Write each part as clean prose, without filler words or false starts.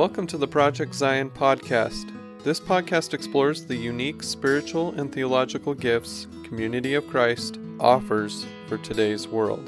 Welcome to the Project Zion podcast. This podcast explores the unique spiritual and theological gifts Community of Christ offers for today's world.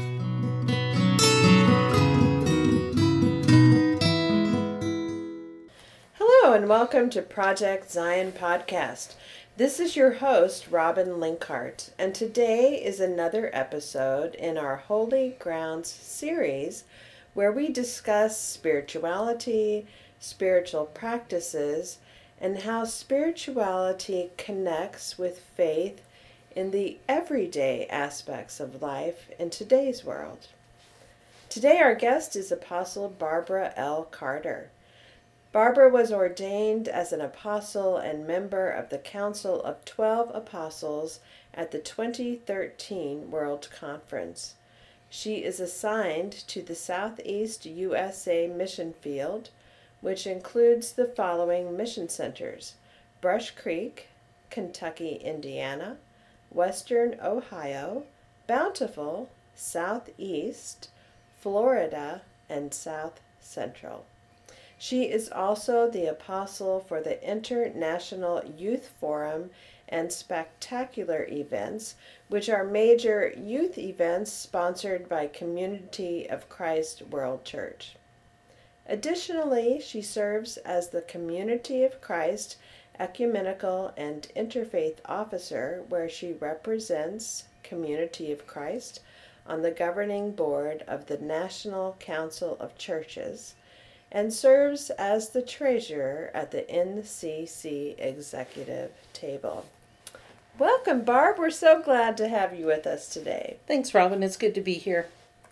Hello and welcome to Project Zion podcast. This is your host, Robin Linkhart, and today is another episode in our Holy Grounds series where we discuss spirituality, spiritual practices, and how spirituality connects with faith in the everyday aspects of life in today's world. Today our guest is Apostle Barbara L. Carter. Barbara was ordained as an apostle and member of the Council of 12 Apostles at the 2013 World Conference. She is assigned to the Southeast USA mission field, which includes the following mission centers: Brush Creek, Kentucky, Indiana, Western Ohio, Bountiful, Southeast, Florida, and South Central. She is also the apostle for the International Youth Forum and Spectacular Events, which are major youth events sponsored by Community of Christ World Church. Additionally, she serves as the Community of Christ Ecumenical and Interfaith Officer, where she represents Community of Christ on the governing board of the National Council of Churches, and serves as the treasurer at the NCC executive table. Welcome, Barb. We're so glad to have you with us today. Thanks, Robin. It's good to be here.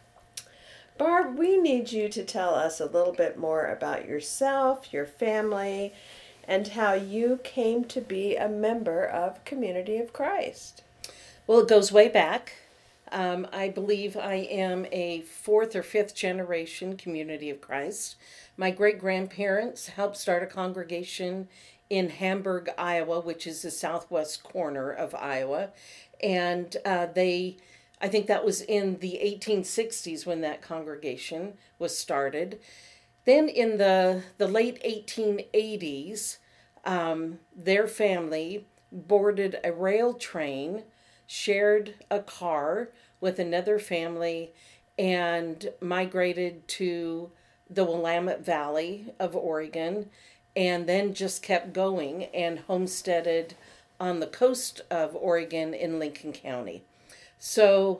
Barb, we need you to tell us a little bit more about yourself, your family, and how you came to be a member of Community of Christ. Well, it goes way back. I believe I am a fourth or fifth generation Community of Christ. My great-grandparents helped start a congregation in Hamburg, Iowa, which is the southwest corner of Iowa. And I think that was in the 1860s when that congregation was started. Then in the late 1880s, their family boarded a rail train, shared a car with another family, and migrated to the Willamette Valley of Oregon, and then just kept going and homesteaded on the coast of Oregon in Lincoln County. So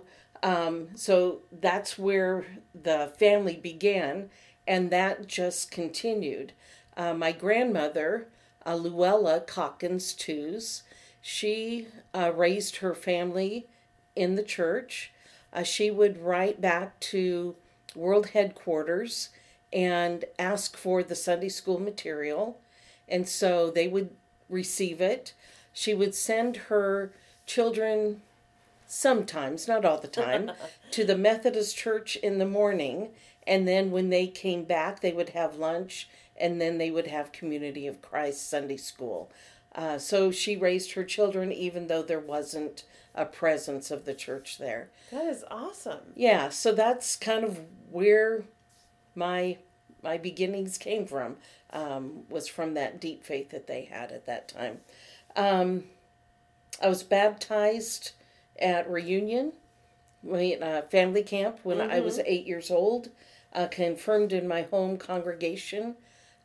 that's where the family began, and that just continued. My grandmother, Luella Calkins Tews, she raised her family in the church. She would write back to World Headquarters and ask for the Sunday school material, and so they would receive it. She would send her children, sometimes, not all the time, to the Methodist church in the morning, and then when they came back, they would have lunch, and then they would have Community of Christ Sunday school. So she raised her children even though there wasn't a presence of the church there. That is awesome. Yeah, so that's kind of where my beginnings came from, was from that deep faith that they had at that time. I was baptized at Reunion, family camp, when I was 8 years old, confirmed in my home congregation,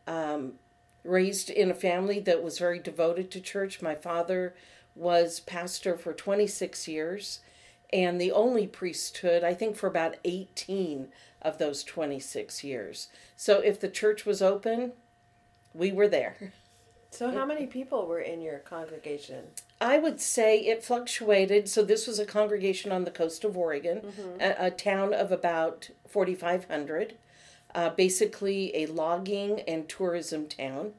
raised in a family that was very devoted to church. My father was pastor for 26 years, and the only priesthood, I think, for about 18 of those 26 years. So if the church was open, we were there. So how many people were in your congregation? I would say it fluctuated. So this was a congregation on the coast of Oregon, a town of about 4,500, basically a logging and tourism town.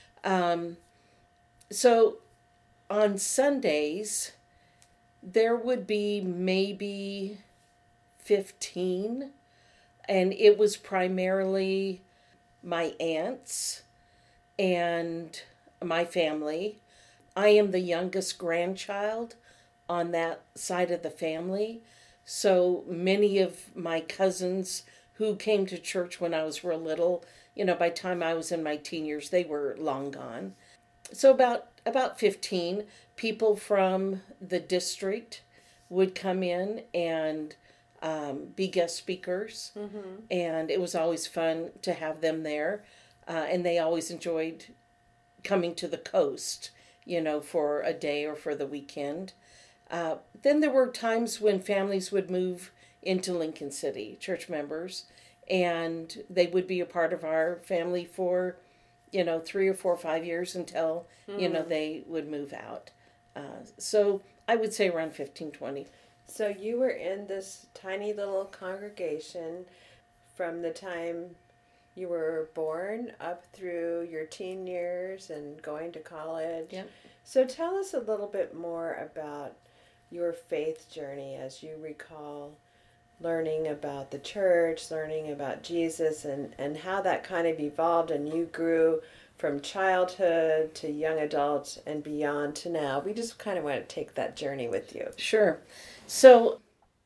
So on Sundays, there would be maybe 15, and it was primarily my aunts and my family. I am the youngest grandchild on that side of the family, so many of my cousins who came to church when I was real little. By the time I was in my teen years, they were long gone. So about 15 people from the district would come in and be guest speakers. And it was always fun to have them there. And they always enjoyed coming to the coast, for a day or for the weekend. Then there were times when families would move into Lincoln City, church members, and they would be a part of our family for, 3 or 4 or 5 years until, they would move out. So I would say around 15, 20. So you were in this tiny little congregation from the time you were born up through your teen years and going to college. Yep. So tell us a little bit more about your faith journey as you recall learning about the church, learning about Jesus, and how that kind of evolved and you grew from childhood to young adult and beyond to now. We just kind of want to take that journey with you. Sure. So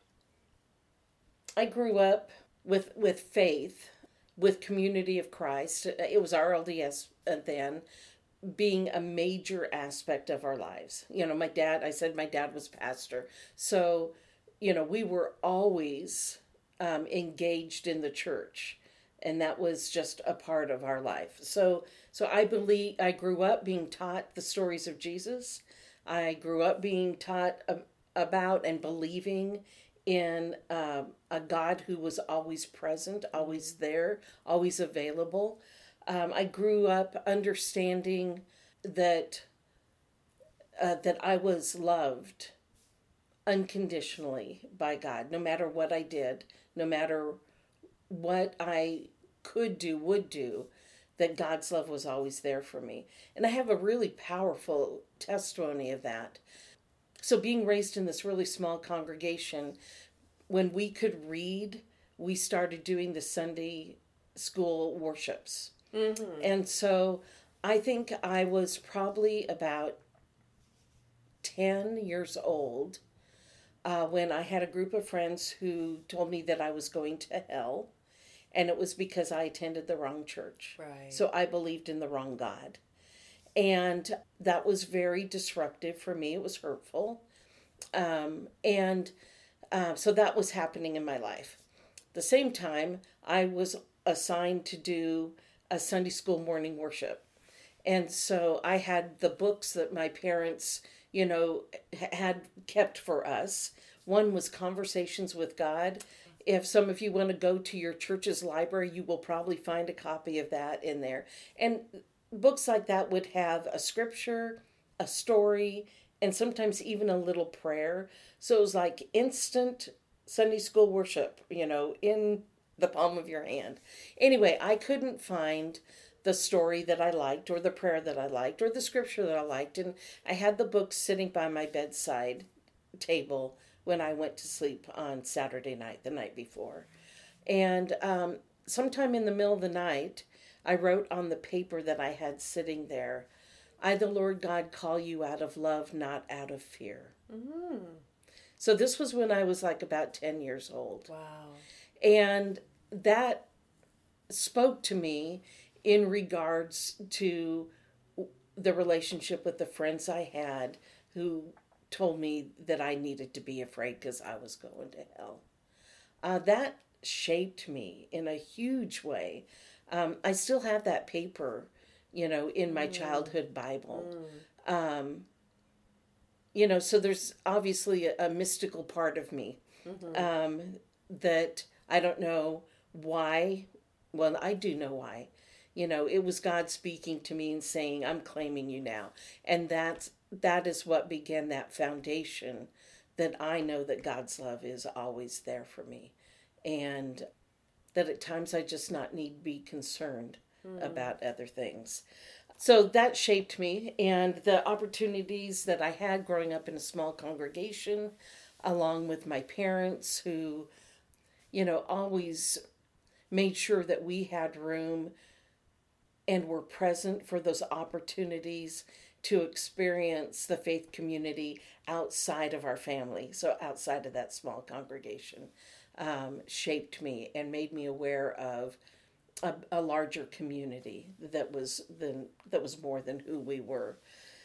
I grew up with faith, with Community of Christ. It was RLDS then, being a major aspect of our lives. My dad was pastor. So, we were always engaged in the church, and that was just a part of our life. So I believe I grew up being taught the stories of Jesus. I grew up being taught about and believing in a God who was always present, always there, always available. I grew up understanding that I was loved unconditionally by God, no matter what I did, no matter what I would do, that God's love was always there for me. And I have a really powerful testimony of that. So being raised in this really small congregation, when we could read, we started doing the Sunday school worships. Mm-hmm. And so I think I was probably about 10 years old when I had a group of friends who told me that I was going to hell, and it was because I attended the wrong church. Right. So I believed in the wrong God. And that was very disruptive for me. It was hurtful. So that was happening in my life. At the same time, I was assigned to do a Sunday school morning worship. And so I had the books that my parents, had kept for us. One was Conversations with God. If some of you want to go to your church's library, you will probably find a copy of that in there. And books like that would have a scripture, a story, and sometimes even a little prayer. So it was like instant Sunday school worship, in the palm of your hand. Anyway, I couldn't find the story that I liked, or the prayer that I liked, or the scripture that I liked. And I had the books sitting by my bedside table when I went to sleep on Saturday night, the night before. And sometime in the middle of the night, I wrote on the paper that I had sitting there, "I, the Lord God, call you out of love, not out of fear." Mm-hmm. So this was when I was like about 10 years old. Wow. And that spoke to me in regards to the relationship with the friends I had who told me that I needed to be afraid because I was going to hell. That shaped me in a huge way. I still have that paper, in my childhood Bible. So there's obviously a mystical part of me that I don't know why. Well, I do know why. It was God speaking to me and saying, "I'm claiming you now." And that is what began that foundation that I know that God's love is always there for me. And that at times I just not need to be concerned about other things. So that shaped me, and the opportunities that I had growing up in a small congregation, along with my parents who, always made sure that we had room and were present for those opportunities to experience the faith community outside of our family, so outside of that small congregation. shaped me and made me aware of a larger community that was more than who we were.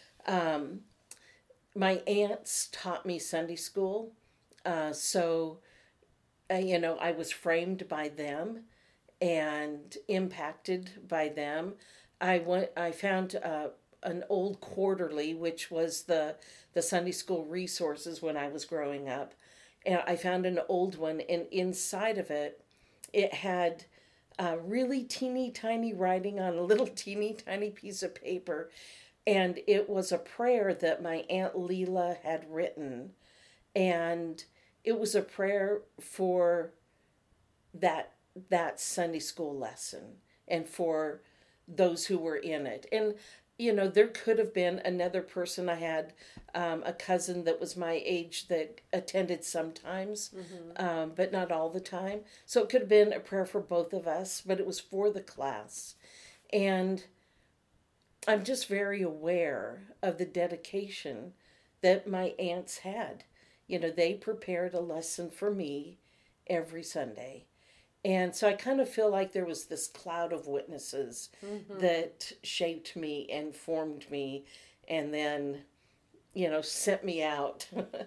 My aunts taught me Sunday school, so I was framed by them and impacted by them. I found an old quarterly, which was the Sunday school resources when I was growing up. And I found an old one, and inside of it, it had really teeny tiny writing on a little teeny tiny piece of paper. And it was a prayer that my Aunt Leela had written. And it was a prayer for that Sunday school lesson and for those who were in it. And there could have been another person. I had a cousin that was my age that attended sometimes, but not all the time. So it could have been a prayer for both of us, but it was for the class. And I'm just very aware of the dedication that my aunts had. They prepared a lesson for me every Sunday. And so I kind of feel like there was this cloud of witnesses that shaped me and formed me and then, sent me out.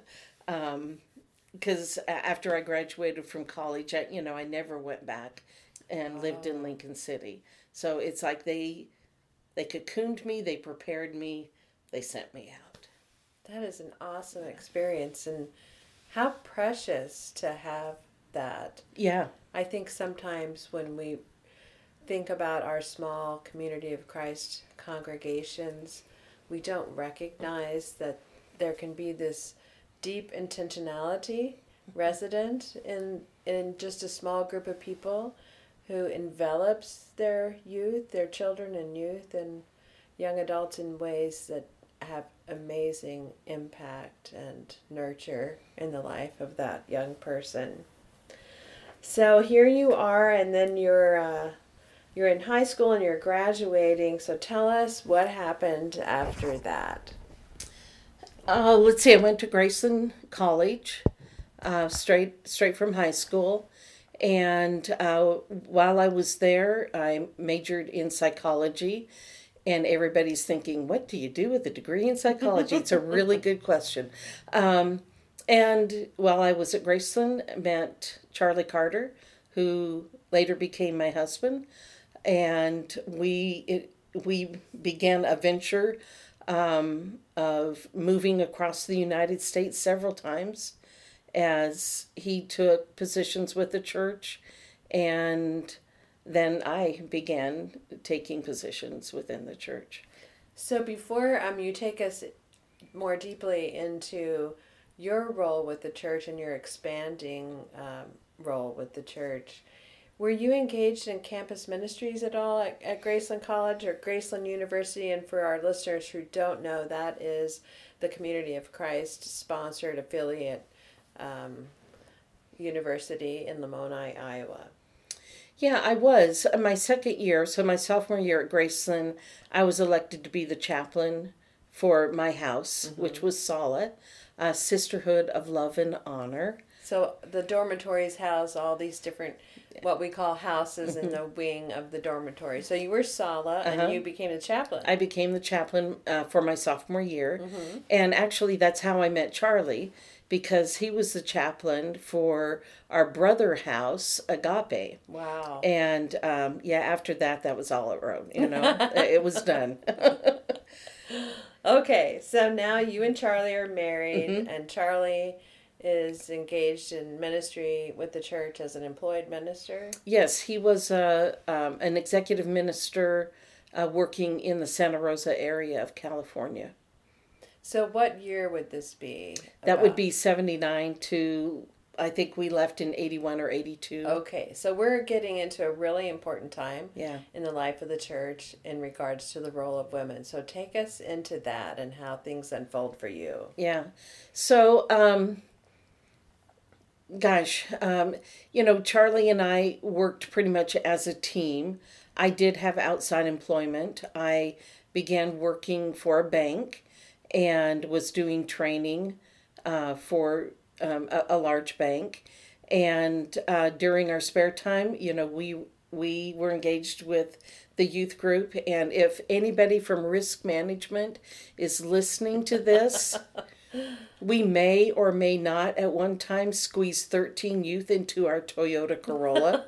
Because after I graduated from college, I never went back and lived in Lincoln City. So it's like they cocooned me, they prepared me, they sent me out. That is an awesome experience, and how precious to have that. Yeah. I think sometimes when we think about our small Community of Christ congregations, we don't recognize that there can be this deep intentionality resident in just a small group of people who envelops their youth, their children and youth and young adults in ways that have amazing impact and nurture in the life of that young person. So here you are, and then you're in high school and you're graduating. So tell us what happened after that. Let's see. I went to Graceland College, straight from high school, and while I was there, I majored in psychology. And everybody's thinking, what do you do with a degree in psychology? It's a really good question. And while I was at Graceland, I met Charlie Carter, who later became my husband. And we began a venture of moving across the United States several times as he took positions with the church, and then I began taking positions within the church. So before you take us more deeply into your role with the church and your expanding role with the church, were you engaged in campus ministries at all at Graceland College or Graceland University? And for our listeners who don't know, that is the Community of Christ sponsored affiliate university in Lamoni, Iowa. Yeah, I was. My second year, so my sophomore year at Graceland, I was elected to be the chaplain for my house, which was SALA, Sisterhood of Love and Honor. So the dormitories house all these different, what we call houses in the wing of the dormitory. So you were SALA and you became the chaplain. I became the chaplain for my sophomore year. And actually that's how I met Charlie, because he was the chaplain for our brother house, Agape. Wow. And after that was all it wrote, it was done. Okay, so now you and Charlie are married, and Charlie is engaged in ministry with the church as an employed minister? Yes, he was an executive minister working in the Santa Rosa area of California. So what year would this be? That would be 79 to, I think we left in 81 or 82. Okay, so we're getting into a really important time in the life of the church in regards to the role of women. So take us into that and how things unfold for you. Yeah. So, Charlie and I worked pretty much as a team. I did have outside employment. I began working for a bank and was doing training for a large bank. And during our spare time, we were engaged with the youth group. And if anybody from risk management is listening to this, we may or may not at one time squeeze 13 youth into our Toyota Corolla.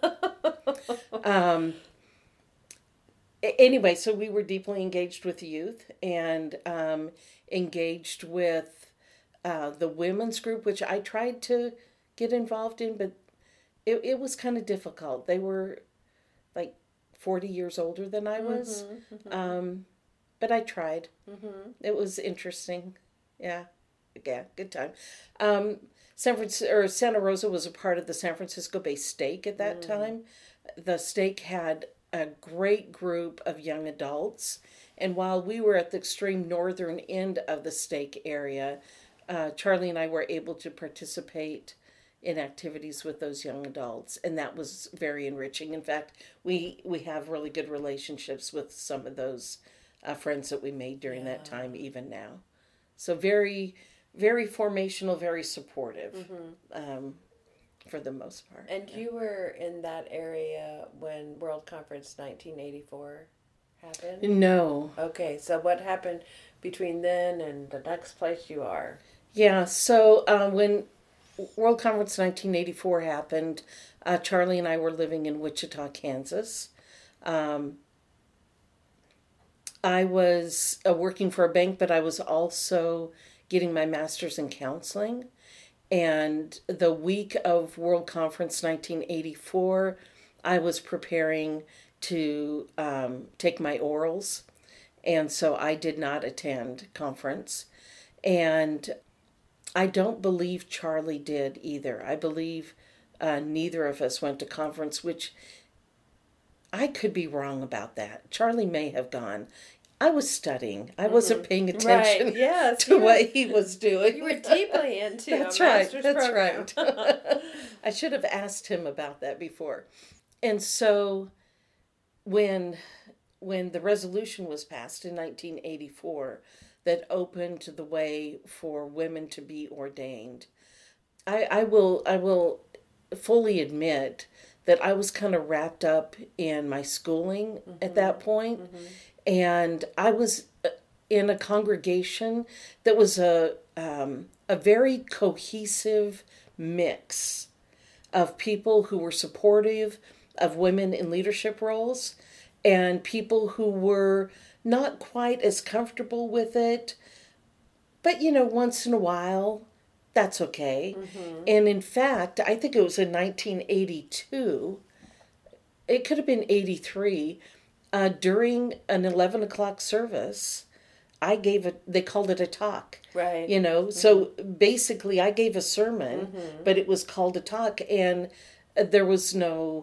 Anyway, so we were deeply engaged with youth and engaged with the women's group, which I tried to get involved in, but it was kind of difficult. They were like 40 years older than I was. But I tried. It was interesting. Yeah, good time. Santa Rosa was a part of the San Francisco Bay Stake at that time. The Stake had a great group of young adults, and while we were at the extreme northern end of the Stake area, Charlie and I were able to participate in activities with those young adults, and that was very enriching. In fact, we have really good relationships with some of those friends that we made during that time, even now. So very, very formational, very supportive, for the most part. And you were in that area when World Conference 1984 happened? No. Okay, so what happened between then and the next place you are? Yeah, so when World Conference 1984 happened, Charlie and I were living in Wichita, Kansas. I was working for a bank, but I was also getting my master's in counseling. And the week of World Conference 1984, I was preparing to take my orals. And so I did not attend conference. And I don't believe Charlie did either. I believe neither of us went to conference, which I could be wrong about that. Charlie may have gone. I was studying. I wasn't paying attention to what he was doing. You were deeply into That's a master's program. That's right. I should have asked him about that before. And so when the resolution was passed in 1984 that opened the way for women to be ordained, I will fully admit that I was kind of wrapped up in my schooling at that point. And I was in a congregation that was a very cohesive mix of people who were supportive of women in leadership roles and people who were not quite as comfortable with it. But, once in a while, that's okay. And in fact, I think it was in 1982, it could have been 83, during an 11 o'clock service, they called it a talk. Right. So basically I gave a sermon, but it was called a talk, and there was no,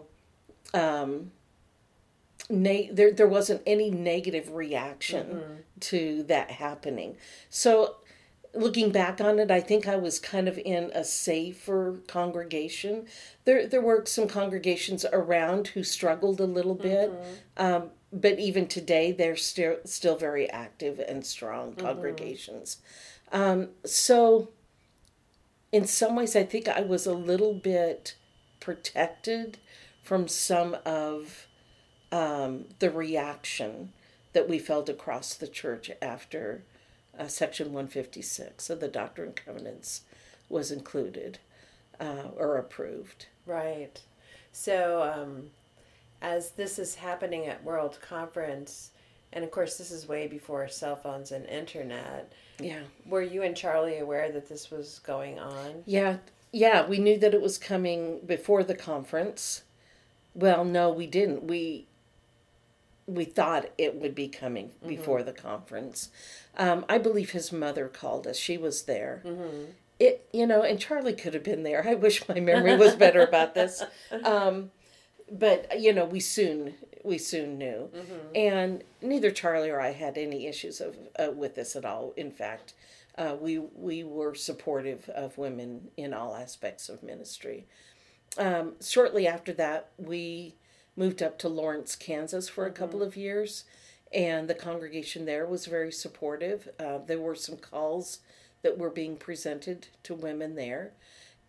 there wasn't any negative reaction to that happening. So looking back on it, I think I was kind of in a safer congregation. There were some congregations around who struggled a little bit, but even today, they're still very active and strong congregations. So in some ways, I think I was a little bit protected from some of the reaction that we felt across the church after Section 156 of the Doctrine and Covenants was included or approved. Right. So as this is happening at World Conference, and of course this is way before cell phones and internet. Yeah. Were you and Charlie aware that this was going on? Yeah, we knew that it was coming before the conference. Well, no, we didn't. We thought it would be coming before the conference. I believe his mother called us. She was there. And Charlie could have been there. I wish my memory was better about this. But, we soon knew. And neither Charlie or I had any issues with this at all. In fact, we were supportive of women in all aspects of ministry. Shortly after that, we moved up to Lawrence, Kansas for a couple of years, and the congregation there was very supportive. There were some calls that were being presented to women there.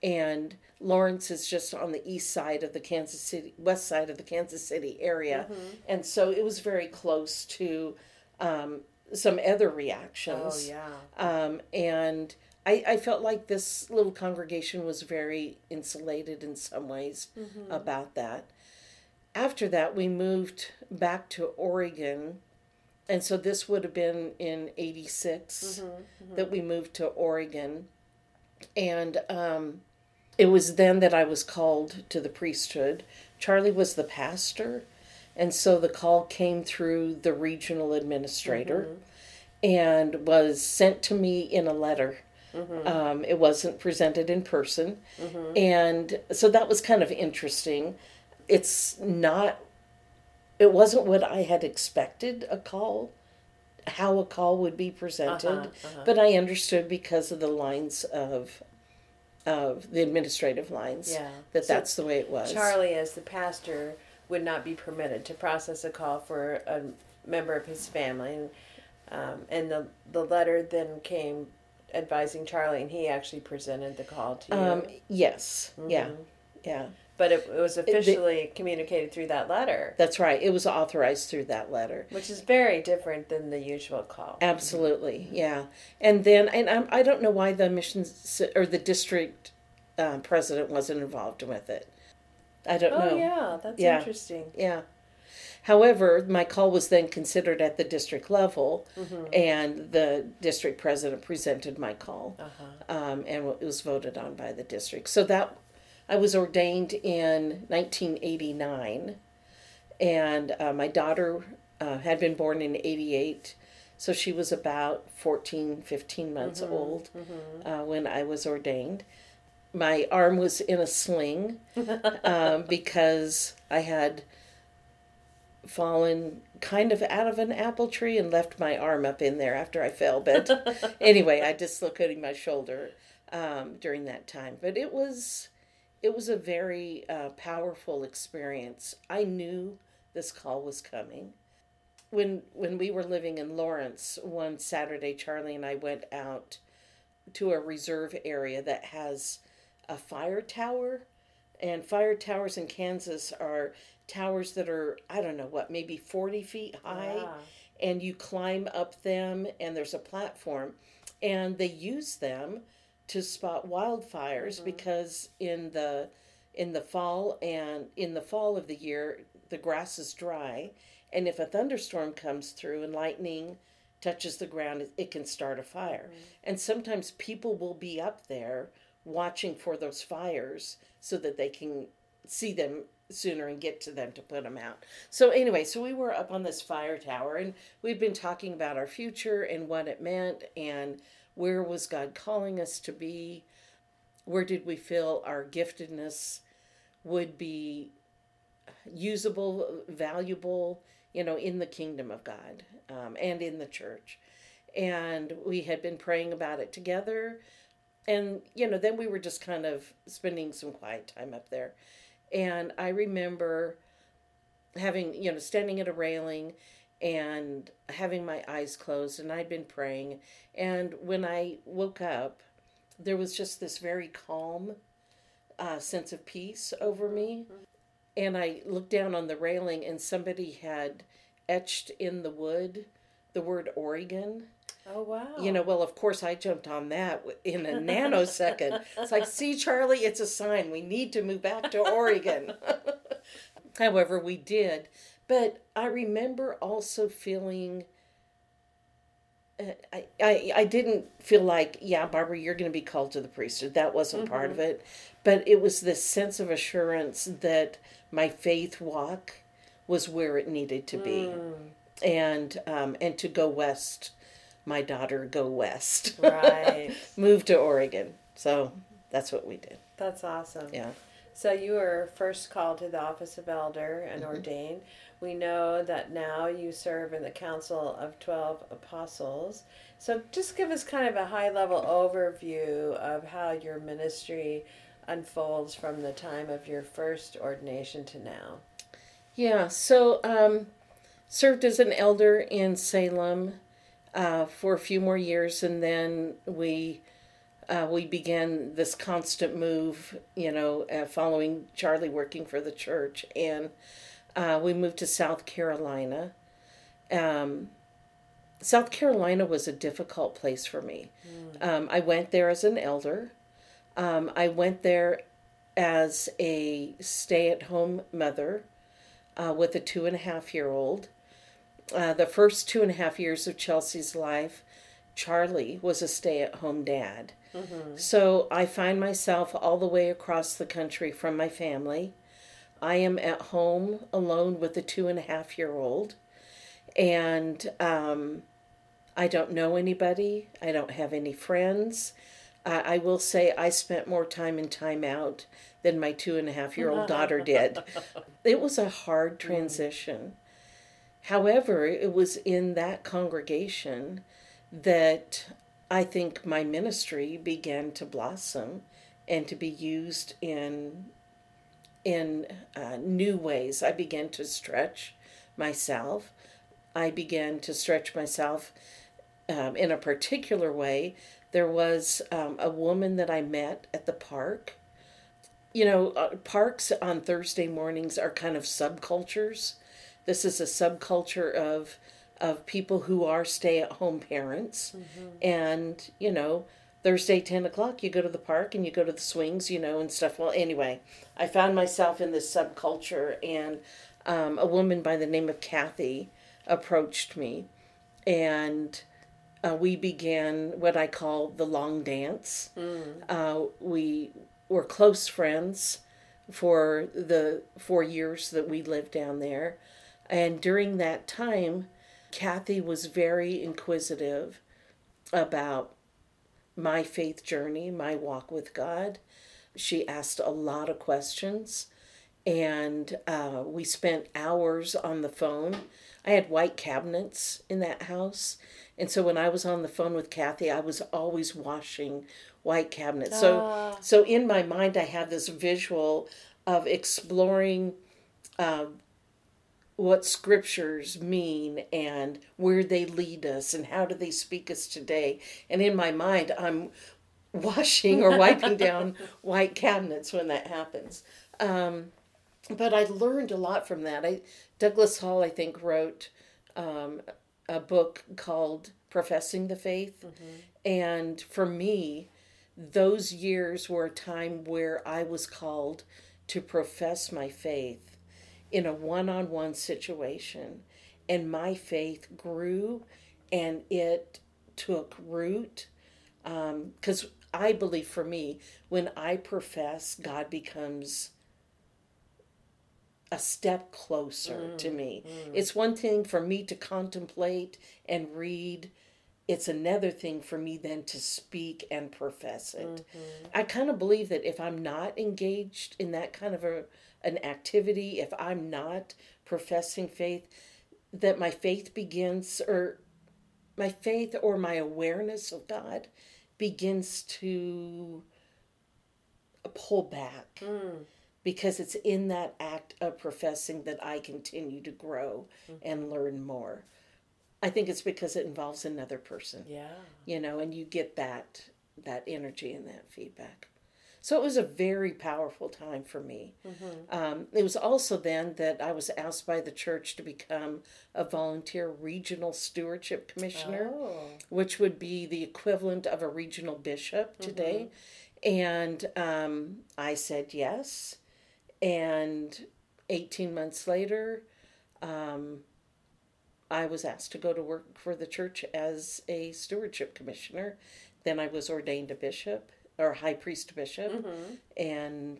and Lawrence is just on the west side of the Kansas City area. And so it was very close to some other reactions. Oh, yeah. And I felt like this little congregation was very insulated in some ways about that. After that, we moved back to Oregon. And so this would have been in 86 that we moved to Oregon. And it was then that I was called to the priesthood. Charlie was the pastor. And so the call came through the regional administrator and was sent to me in a letter. It wasn't presented in person. And so that was kind of interesting. It wasn't what I had expected how a call would be presented, but I understood because of the lines of the administrative lines that's the way it was. Charlie, as the pastor, would not be permitted to process a call for a member of his family, and the letter then came advising Charlie, and he actually presented the call to you. Yes, yeah. But it was officially communicated through that letter. That's right. It was authorized through that letter. Which is very different than the usual call. Absolutely, yeah. And then, I don't know why the missions or the district president wasn't involved with it. I don't know. Oh, yeah. That's interesting. Yeah. However, my call was then considered at the district level, and the district president presented my call, and it was voted on by the district. So that I was ordained in 1989, and my daughter had been born in 88, so she was about 15 months old when I was ordained. My arm was in a sling because I had fallen kind of out of an apple tree and left my arm up in there after I fell. But anyway, I dislocated my shoulder during that time. But it was a very powerful experience. I knew this call was coming. When we were living in Lawrence, one Saturday, Charlie and I went out to a reserve area that has a fire tower. And fire towers in Kansas are towers that are, I don't know what, maybe 40 feet high. Wow. And you climb up them, and there's a platform. And they use them to spot wildfires because in the fall of the year the grass is dry, and if a thunderstorm comes through and lightning touches the ground, it can start a fire. And sometimes people will be up there watching for those fires so that they can see them sooner and get to them to put them out. So anyway, so we were up on this fire tower, and we'd been talking about our future and what it meant, and where was God calling us to be? Where did we feel our giftedness would be usable, valuable, in the kingdom of God and in the church? And we had been praying about it together. And, then we were just kind of spending some quiet time up there. And I remember having, standing at a railing and having my eyes closed, and I'd been praying. And when I woke up, there was just this very calm sense of peace over me. And I looked down on the railing, and somebody had etched in the wood the word Oregon. Oh, wow. Well, of course, I jumped on that in a nanosecond. It's like, see, Charlie, it's a sign. We need to move back to Oregon. However, we did. But I remember also feeling, I didn't feel like, yeah, Barbara, you're going to be called to the priesthood. That wasn't part of it. But it was this sense of assurance that my faith walk was where it needed to be. And to go west, my daughter go west. Right. Move to Oregon. So that's what we did. That's awesome. Yeah. So you were first called to the office of elder and ordained. We know that now you serve in the Council of 12 Apostles. So just give us kind of a high-level overview of how your ministry unfolds from the time of your first ordination to now. Yeah, so served as an elder in Salem for a few more years, and then we we began this constant move, following Charlie working for the church, and we moved to South Carolina. South Carolina was a difficult place for me. I went there as an elder. I went there as a stay-at-home mother with a 2.5-year-old. The first 2.5 years of Chelsea's life, Charlie was a stay-at-home dad. So I find myself all the way across the country from my family. I am at home alone with a 2.5-year-old, and I don't know anybody. I don't have any friends. I will say I spent more time in time out than my 2.5-year-old daughter did. It was a hard transition. However, it was in that congregation that I think my ministry began to blossom and to be used in new ways. I began to stretch myself. I began to stretch myself in a particular way. There was a woman that I met at the park. Parks on Thursday mornings are kind of subcultures. This is a subculture of people who are stay-at-home parents. And, Thursday, 10 o'clock, you go to the park and you go to the swings, and stuff. Well, anyway, I found myself in this subculture, and a woman by the name of Kathy approached me, and we began what I call the long dance. We were close friends for the 4 years that we lived down there. And during that time, Kathy was very inquisitive about my faith journey, my walk with God. She asked a lot of questions, and we spent hours on the phone. I had white cabinets in that house, and so when I was on the phone with Kathy, I was always washing white cabinets. So in my mind, I have this visual of exploring what scriptures mean and where they lead us and how do they speak us today. And in my mind, I'm washing or wiping down white cabinets when that happens. But I learned a lot from that. Douglas Hall, I think, wrote a book called Professing the Faith. And for me, those years were a time where I was called to profess my faith in a one-on-one situation. And my faith grew and it took root. Because I believe for me, when I profess, God becomes a step closer to me. It's one thing for me to contemplate and read. It's another thing for me then to speak and profess it. I kind of believe that if I'm not engaged in that kind of an activity, if I'm not professing faith, that my faith begins, or my faith or my awareness of God begins to pull back. Because it's in that act of professing that I continue to grow and learn more. I think it's because it involves another person. And you get that energy and that feedback. So it was a very powerful time for me. It was also then that I was asked by the church to become a volunteer regional stewardship commissioner, which would be the equivalent of a regional bishop today. And I said yes. And 18 months later, I was asked to go to work for the church as a stewardship commissioner. Then I was ordained a bishop, or high priest bishop, and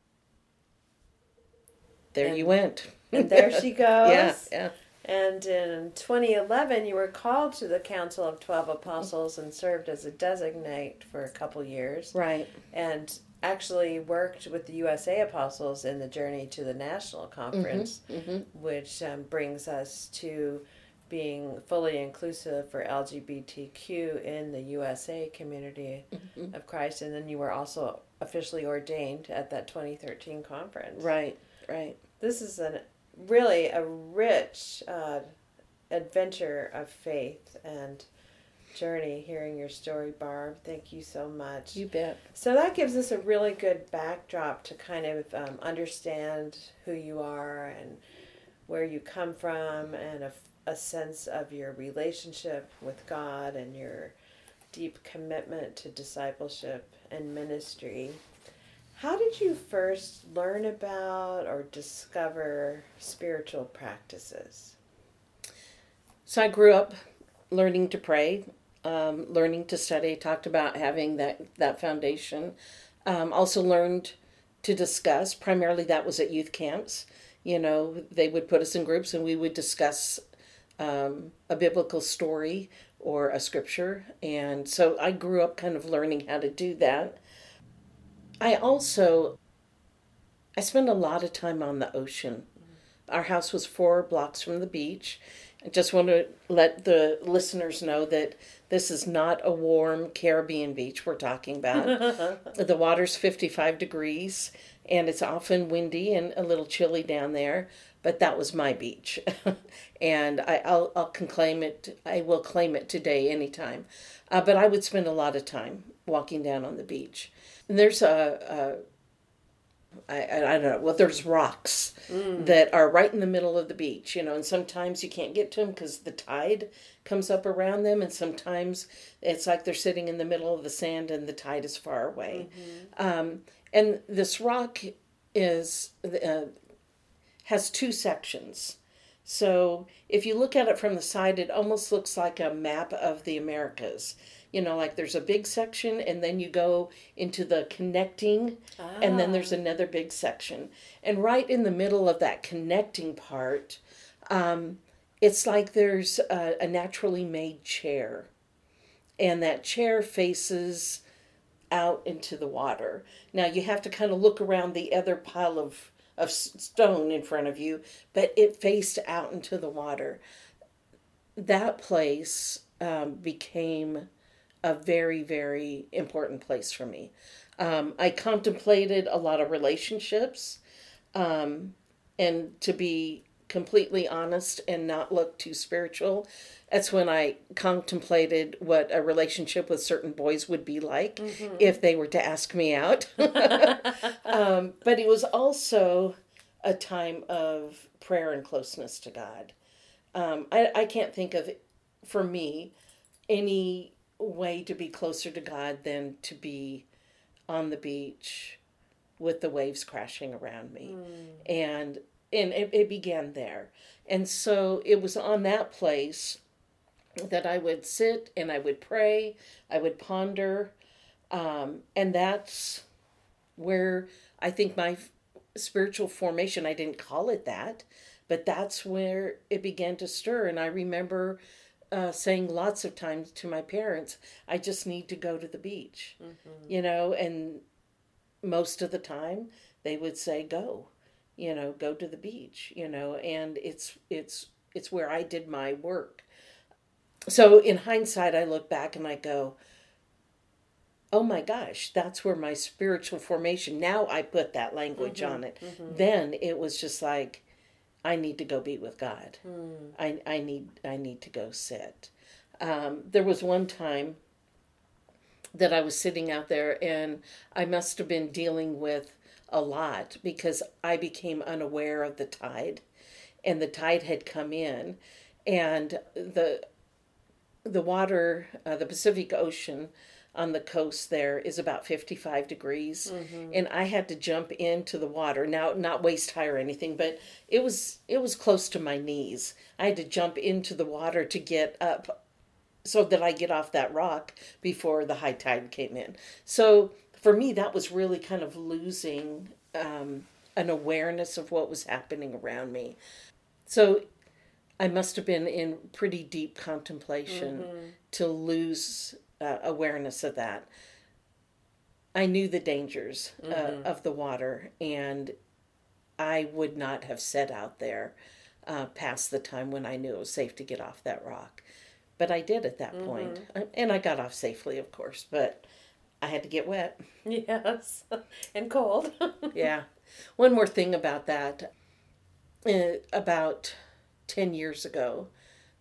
you went. And there she goes. Yeah. And in 2011, you were called to the Council of 12 Apostles and served as a designate for a couple years. Right. And actually worked with the USA Apostles in the Journey to the National Conference, which brings us to being fully inclusive for LGBTQ in the USA community of Christ. And then you were also officially ordained at that 2013 conference. Right. This is really a rich adventure of faith, and journey hearing your story, Barb. Thank you so much. You bet. So that gives us a really good backdrop to kind of understand who you are and where you come from, and a sense of your relationship with God and your deep commitment to discipleship and ministry. How did you first learn about or discover spiritual practices? So I grew up learning to pray, learning to study. I talked about having that foundation. Also learned to discuss. Primarily that was at youth camps. You know, they would put us in groups and we would discuss a biblical story or a scripture. And so I grew up kind of learning how to do that. I spent a lot of time on the ocean. Our house was 4 blocks from the beach. I just want to let the listeners know that this is not a warm Caribbean beach we're talking about. The water's 55 degrees, and it's often windy and a little chilly down there, but that was my beach. And I'll claim it. I will claim it today anytime. But I would spend a lot of time walking down on the beach. And there's I don't know. Well, there's rocks that are right in the middle of the beach, you know, and sometimes you can't get to them because the tide comes up around them, and sometimes it's like they're sitting in the middle of the sand and the tide is far away. And this rock has 2 sections. So if you look at it from the side, it almost looks like a map of the Americas. You know, like there's a big section, and then you go into the connecting, and then there's another big section. And right in the middle of that connecting part, it's like there's a naturally made chair. And that chair faces out into the water. Now, you have to kind of look around the other pile of stone in front of you, but it faced out into the water. That place became a very, very important place for me. I contemplated a lot of relationships, and to be completely honest and not look too spiritual, that's when I contemplated what a relationship with certain boys would be like if they were to ask me out. But it was also a time of prayer and closeness to God. I can't think of, for me, any way to be closer to God than to be on the beach with the waves crashing around me. And it began there. And so it was on that place that I would sit and I would pray, I would ponder, and that's where I think my spiritual formation, I didn't call it that, but that's where it began to stir. And I remember saying lots of times to my parents, I just need to go to the beach, you know, and most of the time they would say, go to the beach, you know, and it's where I did my work. So in hindsight, I look back and I go, oh my gosh, that's where my spiritual formation, now I put that language on it. Then it was just like, I need to go be with God. I need to go sit. There was one time that I was sitting out there, and I must have been dealing with a lot because I became unaware of the tide, and the tide had come in, and the water, the Pacific Ocean on the coast there is about 55 degrees. And I had to jump into the water. Now, not waist high or anything, but it was close to my knees. I had to jump into the water to get up so that I get off that rock before the high tide came in. So for me, that was really kind of losing an awareness of what was happening around me. So I must have been in pretty deep contemplation to lose awareness of that. I knew the dangers of the water, and I would not have set out there past the time when I knew it was safe to get off that rock. But I did at that point. And I got off safely, of course, but I had to get wet. Yes, and cold. Yeah. One more thing about that. About 10 years ago,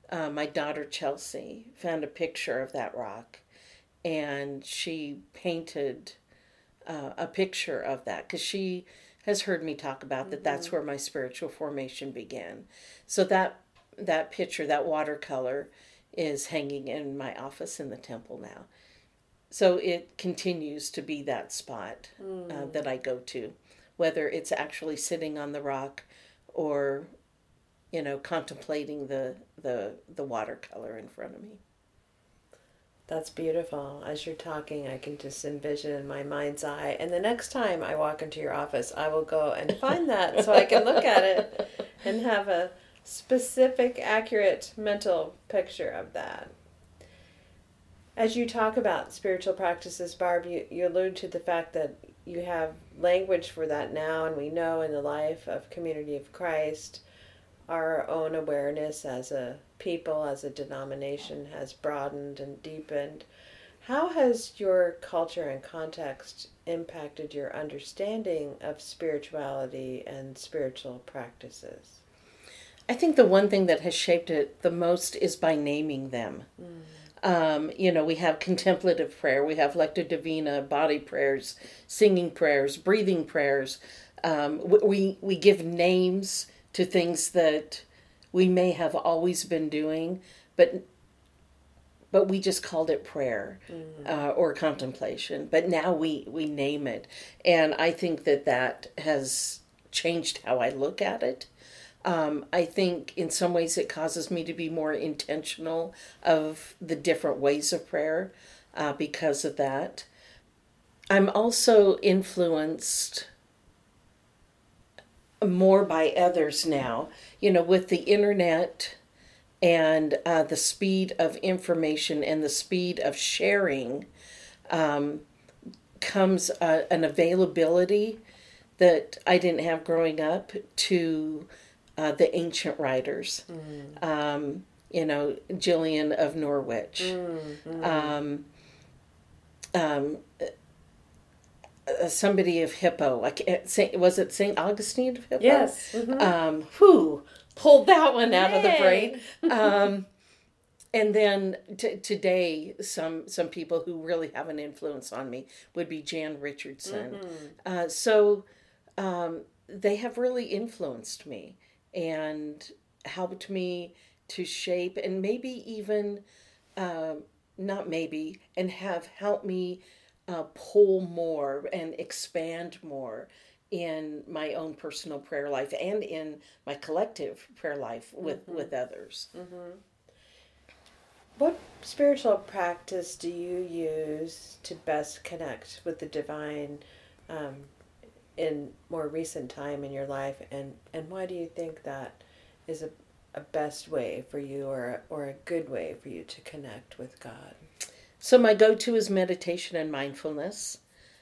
my daughter Chelsea found a picture of that rock, and she painted a picture of that because she has heard me talk about that. That's where my spiritual formation began. So that picture, that watercolor, is hanging in my office in the temple now. So it continues to be that spot that I go to, whether it's actually sitting on the rock or, contemplating the watercolor in front of me. That's beautiful. As you're talking, I can just envision in my mind's eye. And the next time I walk into your office, I will go and find that so I can look at it and have a specific, accurate mental picture of that. As you talk about spiritual practices, Barb, you allude to the fact that you have language for that now, and we know in the life of Community of Christ, our own awareness as a people, as a denomination, has broadened and deepened. How has your culture and context impacted your understanding of spirituality and spiritual practices? I think the one thing that has shaped it the most is by naming them. We have contemplative prayer, we have Lectio Divina, body prayers, singing prayers, breathing prayers. We give names to things that we may have always been doing, but we just called it prayer or contemplation. But now we name it. And I think that has changed how I look at it. I think in some ways it causes me to be more intentional of the different ways of prayer because of that. I'm also influenced more by others now, with the internet and the speed of information and the speed of sharing comes an availability that I didn't have growing up to the ancient writers, Gillian of Norwich, somebody of Hippo. Was it St. Augustine of Hippo? Yes. Who pulled that one out of the brain? And then today, some people who really have an influence on me would be Jan Richardson. So they have really influenced me and helped me to shape and maybe even, not maybe, and have helped me pull more and expand more in my own personal prayer life and in my collective prayer life with others. What spiritual practice do you use to best connect with the divine in more recent time in your life, and why do you think that is a best way for you or a good way for you to connect with God? So my go-to is meditation and mindfulness.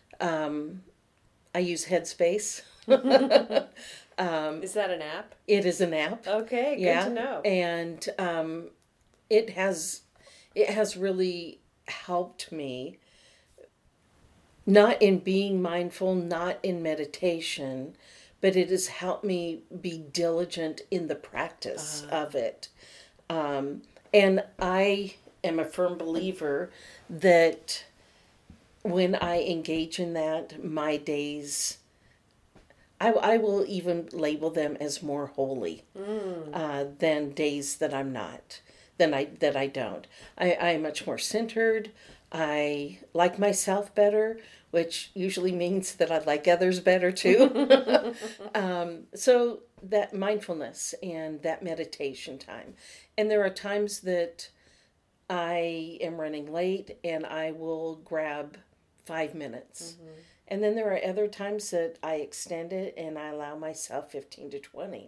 I use Headspace. Is that an app? It is an app. Okay, good to know. And it has really helped me, not in being mindful, not in meditation, but it has helped me be diligent in the practice of it. And I am a firm believer that when I engage in that, my days, I will even label them as more holy than days that I'm not, that I don't. I'm much more centered. I like myself better, which usually means that I like others better too. So that mindfulness and that meditation time. And there are times that I am running late and I will grab 5 minutes. And then there are other times that I extend it and I allow myself 15 to 20.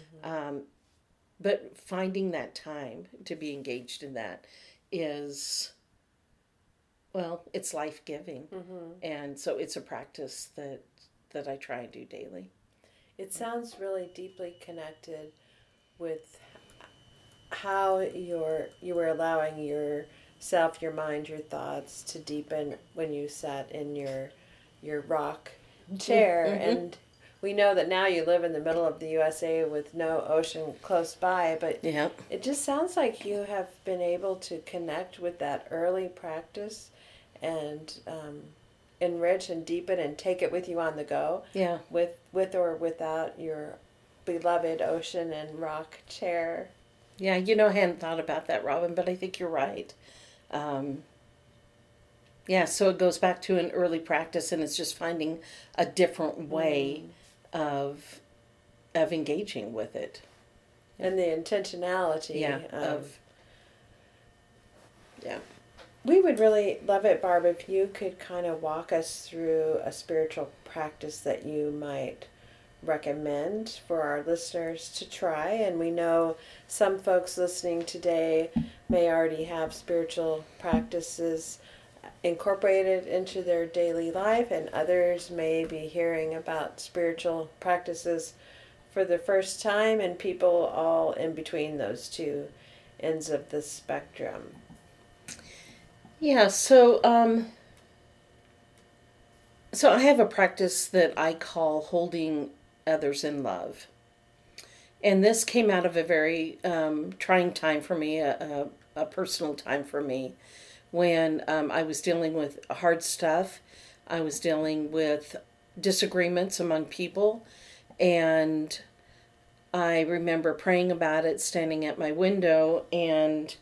But finding that time to be engaged in that is, well, it's life-giving. And so it's a practice that I try and do daily. It sounds really deeply connected with how you were allowing yourself, your mind, your thoughts to deepen when you sat in your rock chair and we know that now you live in the middle of the USA with no ocean close by, but Yeah. it just sounds like you have been able to connect with that early practice and enrich and deepen and take it with you on the go. Yeah. With or without your beloved ocean and rock chair. Yeah, I hadn't thought about that, Robin, but I think you're right. Yeah, so it goes back to an early practice, and it's just finding a different way of engaging with it. And the intentionality. Yeah, yeah. We would really love it, Barb, if you could kind of walk us through a spiritual practice that you might recommend for our listeners to try. And we know some folks listening today may already have spiritual practices incorporated into their daily life, and others may be hearing about spiritual practices for the first time, and people all in between those two ends of the spectrum. Yeah, so I have a practice that I call holding others in love. And this came out of a very trying time for me, a personal time for me, when I was dealing with hard stuff. I was dealing with disagreements among people, and I remember praying about it, standing at my window, and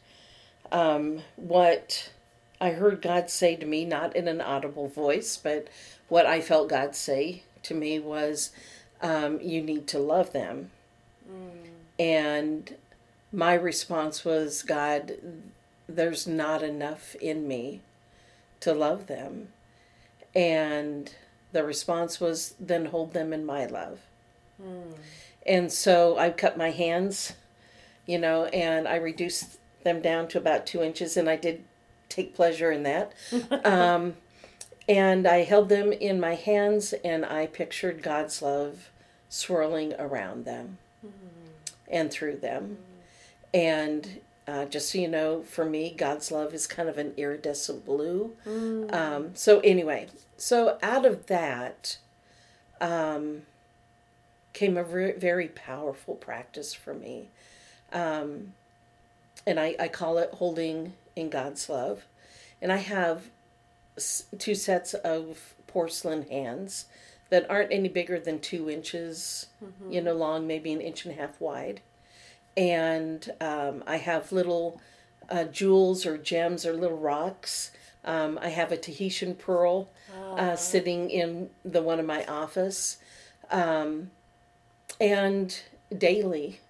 what I heard God say to me, not in an audible voice, but what I felt God say to me was, you need to love them. And my response was, God, there's not enough in me to love them. And the response was, then hold them in my love. And so I cut my hands, and I reduced them down to about 2 inches, and I did take pleasure in that. And I held them in my hands, and I pictured God's love swirling around them and through them. And just so you know, for me, God's love is kind of an iridescent blue. So anyway, out of that came a very powerful practice for me. And I call it holding in God's love. And I have 2 sets of porcelain hands that aren't any bigger than 2 inches, long, maybe 1.5 inches wide. And I have little jewels or gems or little rocks. I have a Tahitian pearl sitting in one of my office. And daily,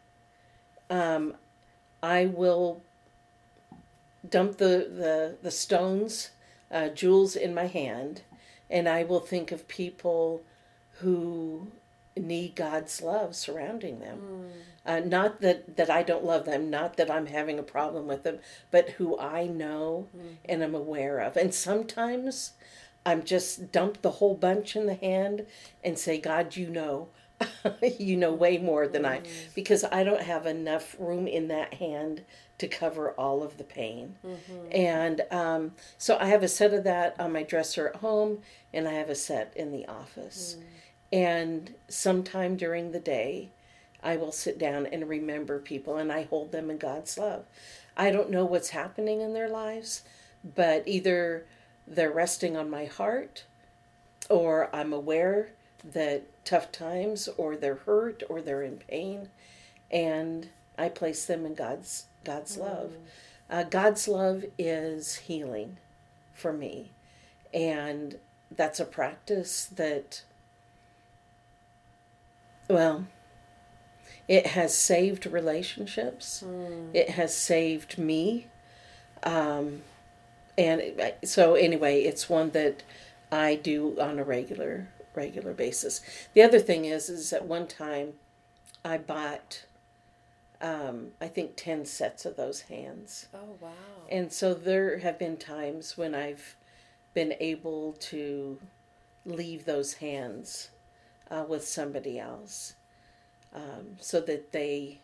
I will dump the stones, jewels in my hand, and I will think of people who need God's love surrounding them. Not that I don't love them, not that I'm having a problem with them, but who I know and am aware of. And sometimes I'm just dump the whole bunch in the hand and say, God, you know way more than I, because I don't have enough room in that hand to cover all of the pain. And so I have a set of that on my dresser at home, and I have a set in the office. And sometime during the day, I will sit down and remember people, and I hold them in God's love. I don't know what's happening in their lives, but either they're resting on my heart, or I'm aware that tough times, or they're hurt, or they're in pain, and I place them in God's love. God's love is healing for me, and that's a practice that, well, it has saved relationships. It has saved me. And so anyway, it's one that I do on a regular basis. The other thing is at one time I bought, I think 10 sets of those hands. Oh, wow. And so there have been times when I've been able to leave those hands with somebody else, so that they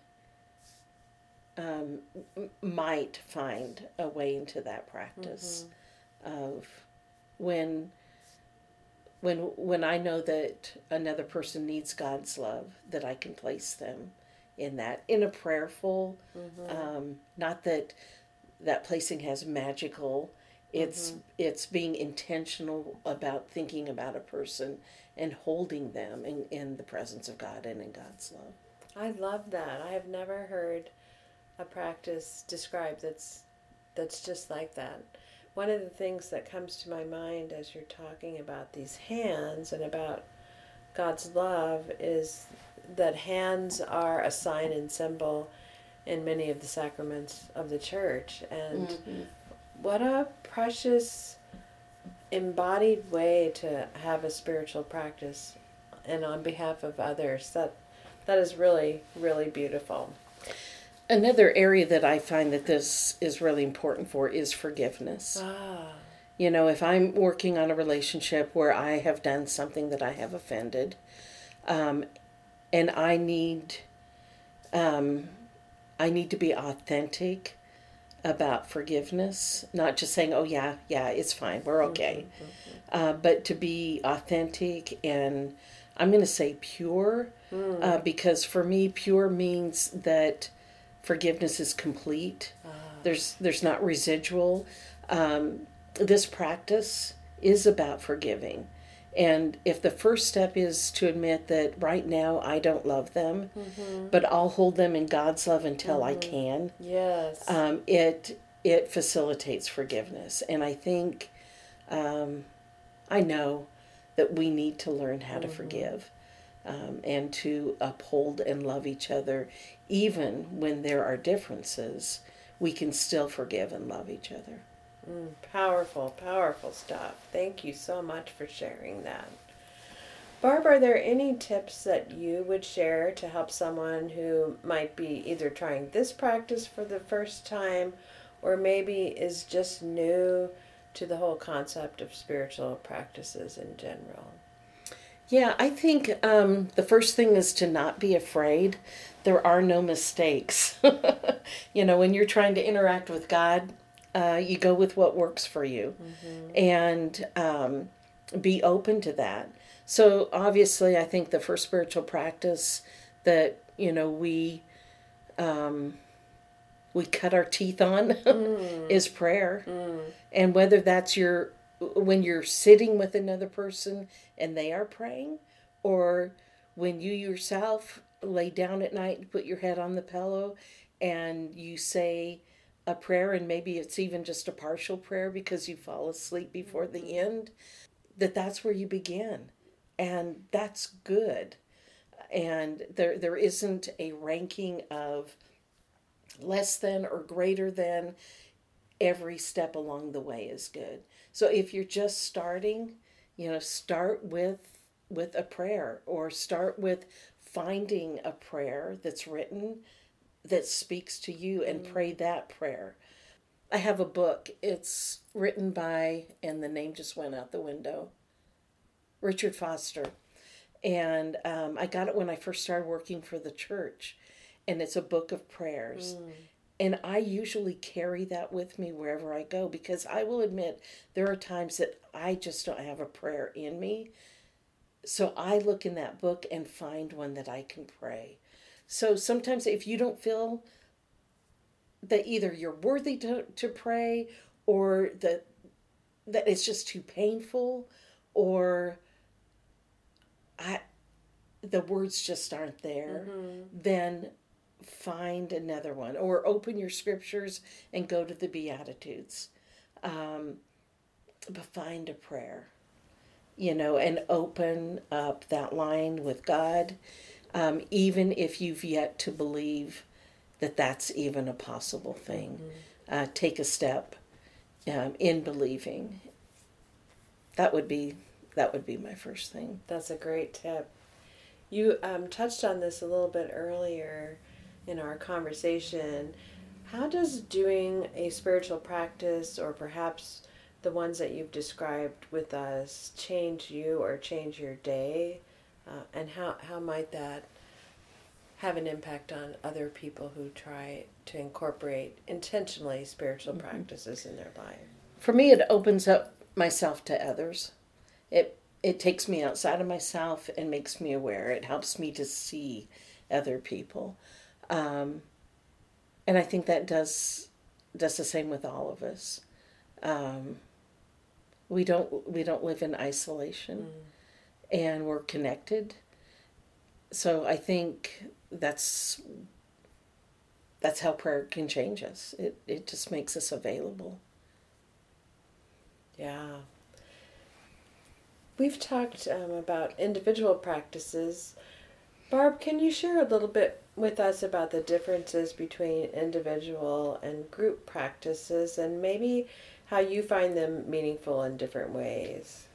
might find a way into that practice of when when I know that another person needs God's love, that I can place them in that, in a prayerful, not that placing has magical. It's being intentional about thinking about a person and holding them in the presence of God and in God's love. I love that. I have never heard a practice described that's just like that. One of the things that comes to my mind as you're talking about these hands and about God's love is that hands are a sign and symbol in many of the sacraments of the church. And what a precious embodied way to have a spiritual practice and on behalf of others. That is really, really beautiful. Another area that I find that this is really important for is forgiveness. You know, if I'm working on a relationship where I have done something that I have offended, and I need to be authentic about forgiveness, not just saying, "Oh yeah, it's fine, we're okay," but to be authentic and I'm going to say pure, because for me, pure means that forgiveness is complete. There's not residual. This practice is about forgiving. And if the first step is to admit that right now I don't love them, but I'll hold them in God's love until I can. Yes. It facilitates forgiveness. And I think, I know that we need to learn how to forgive. And to uphold and love each other, even when there are differences, we can still forgive and love each other. Powerful, powerful stuff. Thank you so much for sharing that. Barb, are there any tips that you would share to help someone who might be either trying this practice for the first time or maybe is just new to the whole concept of spiritual practices in general? Yeah, I think the first thing is to not be afraid. There are no mistakes. You know, when you're trying to interact with God, you go with what works for you, and be open to that. So obviously, I think the first spiritual practice that, you know, we cut our teeth on is prayer. And whether that's when you're sitting with another person and they are praying, or when you yourself lay down at night and put your head on the pillow and you say a prayer, and maybe it's even just a partial prayer because you fall asleep before the end, that's where you begin. And that's good. And there isn't a ranking of less than or greater than. Every step along the way is good. So if you're just starting, you know, start with a prayer, or start with finding a prayer that's written that speaks to you and pray that prayer. I have a book. It's written by, and the name just went out the window, Richard Foster. And I got it when I first started working for the church. And it's a book of prayers. And I usually carry that with me wherever I go, because I will admit there are times that I just don't have a prayer in me. So I look in that book and find one that I can pray. So sometimes if you don't feel that either you're worthy to pray, or that it's just too painful, or the words just aren't there, then find another one, or open your scriptures and go to the Beatitudes. But find a prayer, you know, and open up that line with God, even if you've yet to believe that that's even a possible thing. Take a step in believing. That would be my first thing. That's a great tip. You touched on this a little bit earlier in our conversation. How does doing a spiritual practice, or perhaps the ones that you've described with us, change you or change your day? And how might that have an impact on other people who try to incorporate intentionally spiritual practices in their life? For me, it opens up myself to others. It it takes me outside of myself and makes me aware. It helps me to see other people. And I think that does the same with all of us. We don't live in isolation, and we're connected. So I think that's how prayer can change us. It just makes us available. Yeah. We've talked about individual practices. Barb, can you share a little bit with us about the differences between individual and group practices, and maybe how you find them meaningful in different ways?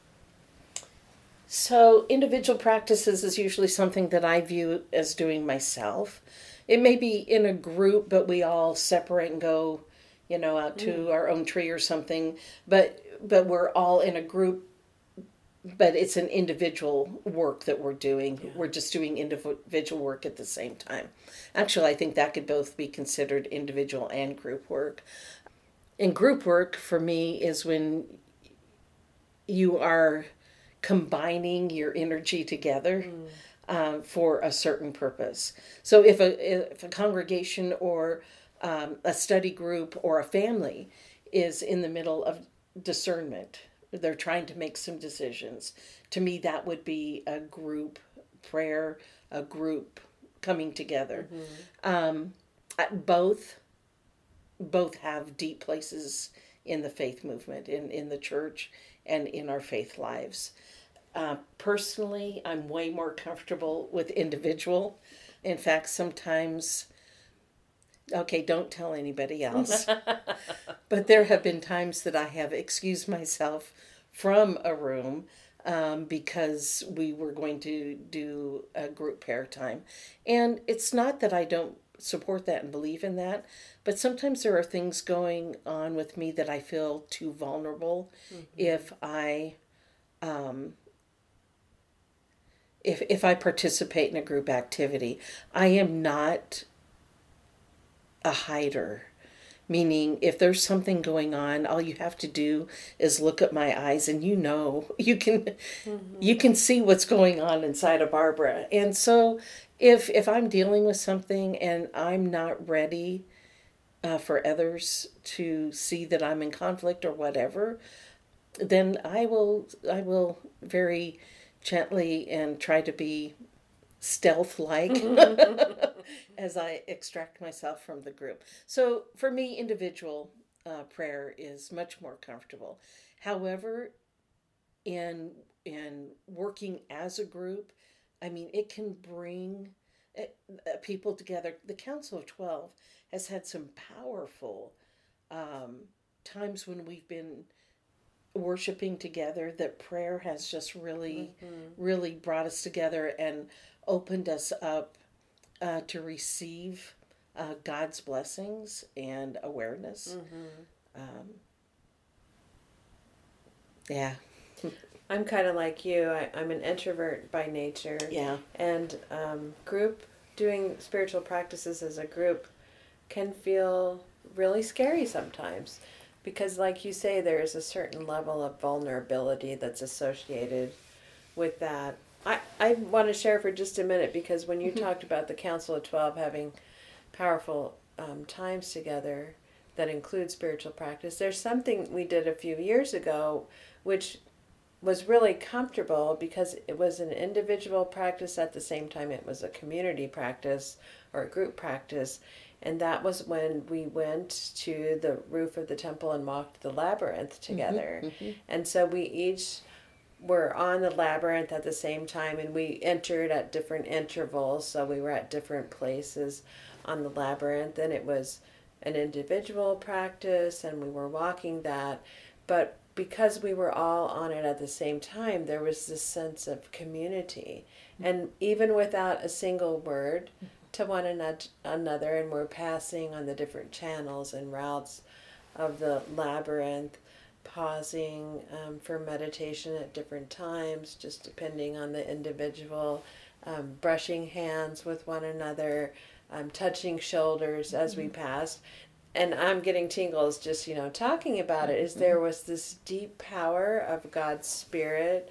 So individual practices is usually something that I view as doing myself. It may be in a group, but we all separate and go, out to our own tree or something. But we're all in a group, but it's an individual work that we're doing. Yeah. We're just doing individual work at the same time. Actually, I think that could both be considered individual and group work. And group work for me is when you are combining your energy together for a certain purpose. So if a congregation or a study group or a family is in the middle of discernment, they're trying to make some decisions, to me that would be a group prayer, a group coming together. Both have deep places in the faith movement, in the church and in our faith lives. Personally, I'm way more comfortable with individual. In fact, sometimes, okay, don't tell anybody else, but there have been times that I have excused myself from a room because we were going to do a group prayer time. And it's not that I don't support that and believe in that, but sometimes there are things going on with me that I feel too vulnerable if I if I participate in a group activity. I am not a hider, meaning if there's something going on, all you have to do is look at my eyes and you can see what's going on inside of Barbara. And so if I'm dealing with something and I'm not ready for others to see that I'm in conflict or whatever, then I will very gently and try to be stealth-like as I extract myself from the group. So for me, individual prayer is much more comfortable. However, in working as a group, I mean, it can bring people together. The Council of 12 has had some powerful times when we've been worshiping together, that prayer has just really brought us together and opened us up to receive God's blessings and awareness. Yeah. I'm kind of like you. I'm an introvert by nature. Yeah. And doing spiritual practices as a group can feel really scary sometimes. Because like you say, there is a certain level of vulnerability that's associated with that. I want to share for just a minute, because when you talked about the Council of 12 having powerful times together that include spiritual practice, there's something we did a few years ago which was really comfortable because it was an individual practice at the same time it was a community practice or a group practice. And that was when we went to the roof of the temple and walked the labyrinth together. And so we each were on the labyrinth at the same time, and we entered at different intervals. So we were at different places on the labyrinth, and it was an individual practice, and we were walking that. But because we were all on it at the same time, there was this sense of community. And even without a single word to one another, and we're passing on the different channels and routes of the labyrinth, pausing for meditation at different times, just depending on the individual, brushing hands with one another, touching shoulders as we passed. And I'm getting tingles just, talking about it, is there was this deep power of God's Spirit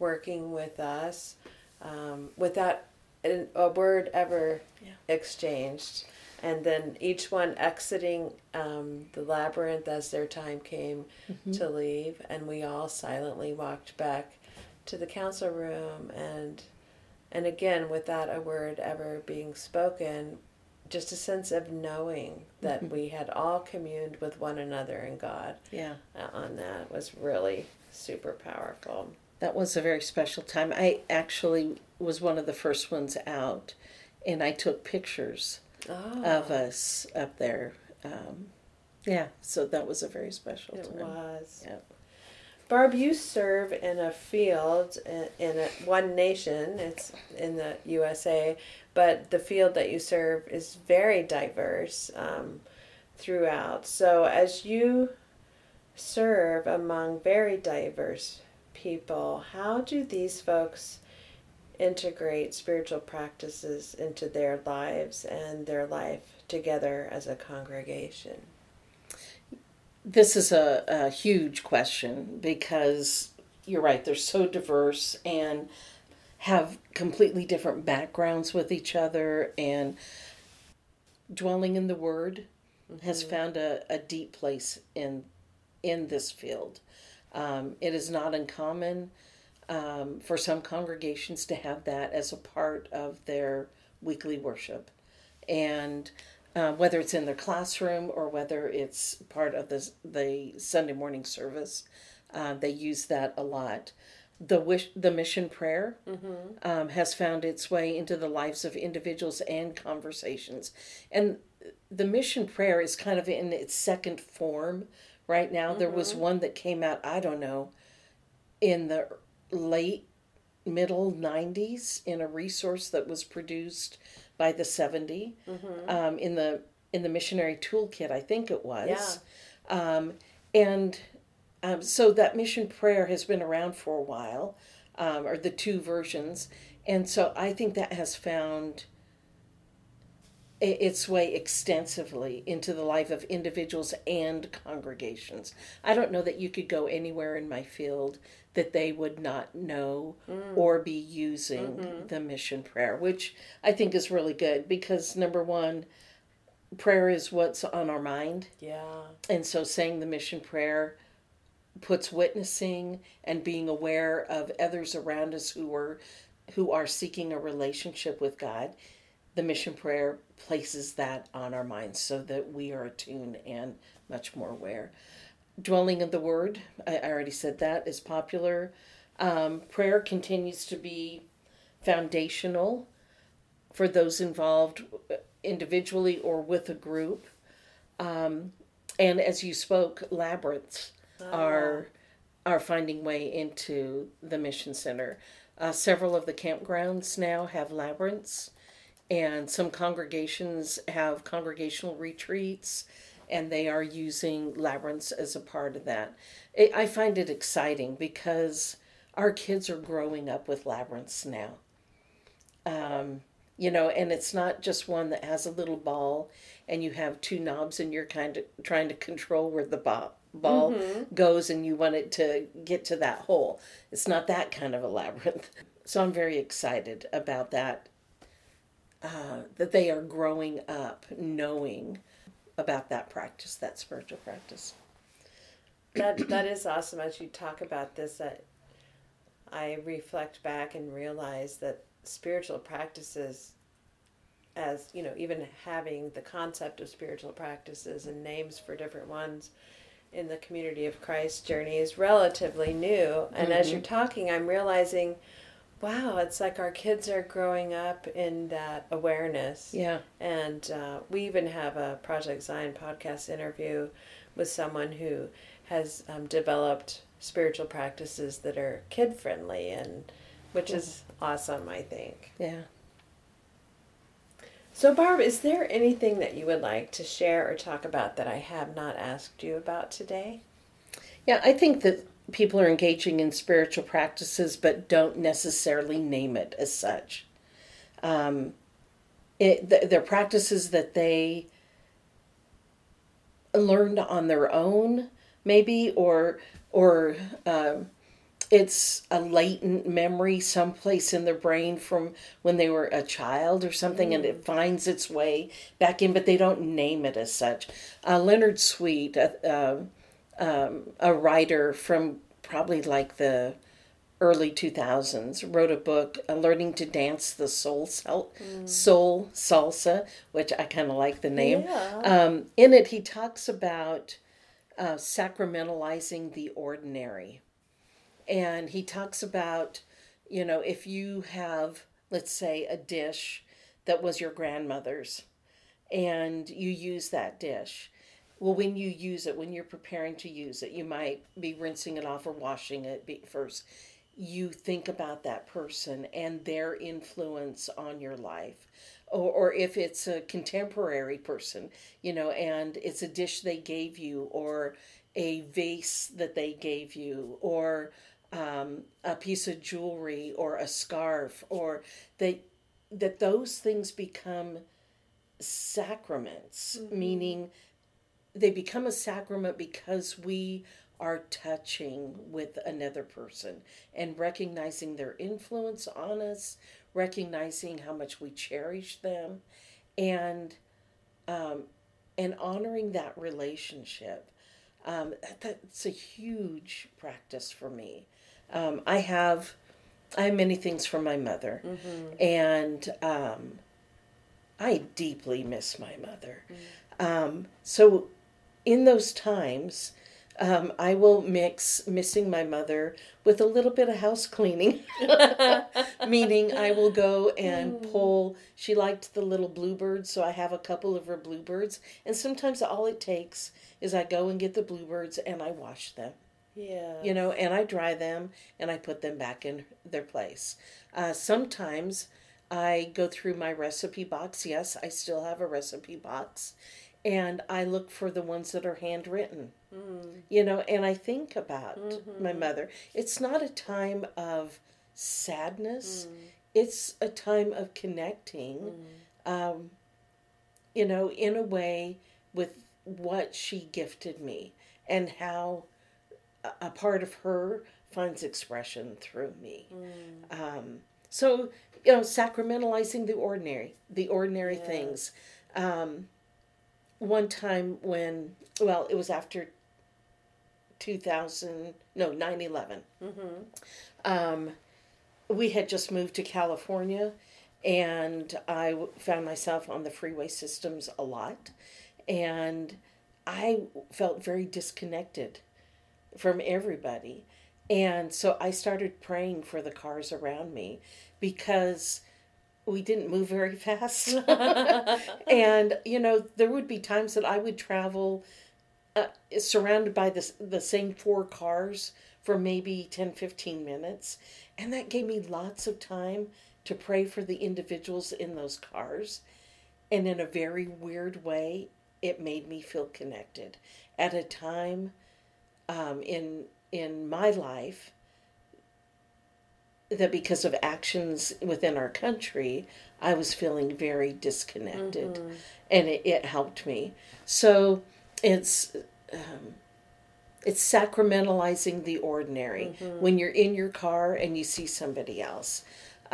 working with us without a word ever exchanged. And then each one exiting the labyrinth as their time came to leave. And we all silently walked back to the council room. And again, without a word ever being spoken, just a sense of knowing that we had all communed with one another and God. Yeah. On that was really super powerful. That was a very special time. I actually was one of the first ones out, and I took pictures of us up there. So that was a very special time. It was. Yeah. Barb, you serve in a field in one nation. It's in the USA, but the field that you serve is very diverse throughout. So as you serve among very diverse people, how do these folks integrate spiritual practices into their lives and their life together as a congregation? This is a huge question because you're right, they're so diverse and have completely different backgrounds with each other, and dwelling in the Word has found a deep place in this field. It is not uncommon for some congregations to have that as a part of their weekly worship. And whether it's in their classroom or whether it's part of the Sunday morning service, they use that a lot. The mission prayer has found its way into the lives of individuals and conversations. And the mission prayer is kind of in its second form right now. There was one that came out, I don't know, in the middle 90s in a resource that was produced by the 70 in the missionary toolkit, I think it was. So that mission prayer has been around for a while, or the two versions. And so I think that has found its way extensively into the life of individuals and congregations. I don't know that you could go anywhere in my field that they would not know or be using the mission prayer, which I think is really good because, number one, prayer is what's on our mind. Yeah. And so saying the mission prayer puts witnessing and being aware of others around us who are seeking a relationship with God. The mission prayer places that on our minds so that we are attuned and much more aware. Dwelling in the Word, I already said that, is popular. Prayer continues to be foundational for those involved individually or with a group. And as you spoke, labyrinths are finding way into the Mission Center. Several of the campgrounds now have labyrinths, and some congregations have congregational retreats, and they are using labyrinths as a part of that. I find it exciting because our kids are growing up with labyrinths now. And it's not just one that has a little ball and you have two knobs and you're kind of trying to control where the ball goes and you want it to get to that hole. It's not that kind of a labyrinth. So I'm very excited about that, that they are growing up knowing about that practice, that spiritual practice. That is awesome. As you talk about this, I reflect back and realize that spiritual practices, as even having the concept of spiritual practices and names for different ones in the Community of Christ journey is relatively new. And as you're talking, I'm realizing, wow, it's like our kids are growing up in that awareness. Yeah. And we even have a Project Zion podcast interview with someone who has developed spiritual practices that are kid-friendly, and which is awesome, I think. Yeah. So, Barb, is there anything that you would like to share or talk about that I have not asked you about today? Yeah, I think that people are engaging in spiritual practices but don't necessarily name it as such. They're practices that they learned on their own, maybe, or it's a latent memory someplace in their brain from when they were a child or something, and it finds its way back in, but they don't name it as such. Leonard Sweet, a writer from probably like the early 2000s, wrote a book, Learning to Dance the Soul Salsa, which I kind of like the name. Yeah. In it, he talks about sacramentalizing the ordinary. And he talks about, if you have, let's say, a dish that was your grandmother's and you use that dish. Well, when you use it, when you're preparing to use it, you might be rinsing it off or washing it first. You think about that person and their influence on your life. Or if it's a contemporary person, and it's a dish they gave you, or a vase that they gave you, or a piece of jewelry, or a scarf, or that those things become sacraments, meaning they become a sacrament because we are touching with another person and recognizing their influence on us, recognizing how much we cherish them, and honoring that relationship. That's a huge practice for me. I have many things from my mother, and I deeply miss my mother. So in those times, I will mix missing my mother with a little bit of house cleaning, meaning I will go and pull. She liked the little bluebirds, so I have a couple of her bluebirds, and sometimes all it takes is I go and get the bluebirds and I wash them. Yeah. And I dry them and I put them back in their place. Sometimes I go through my recipe box. Yes, I still have a recipe box. And I look for the ones that are handwritten, and I think about my mother. It's not a time of sadness. It's a time of connecting, in a way with what she gifted me and how a part of her finds expression through me. So, sacramentalizing the ordinary things. One time when, it was after 9/11. We had just moved to California, and I found myself on the freeway systems a lot, and I felt very disconnected from everybody. And so I started praying for the cars around me, because we didn't move very fast. And, there would be times that I would travel surrounded by the same 4 cars for maybe 10-15 minutes. And that gave me lots of time to pray for the individuals in those cars. And in a very weird way, it made me feel connected. At a time in my life that, because of actions within our country, I was feeling very disconnected, and it helped me. So it's sacramentalizing the ordinary when you're in your car and you see somebody else.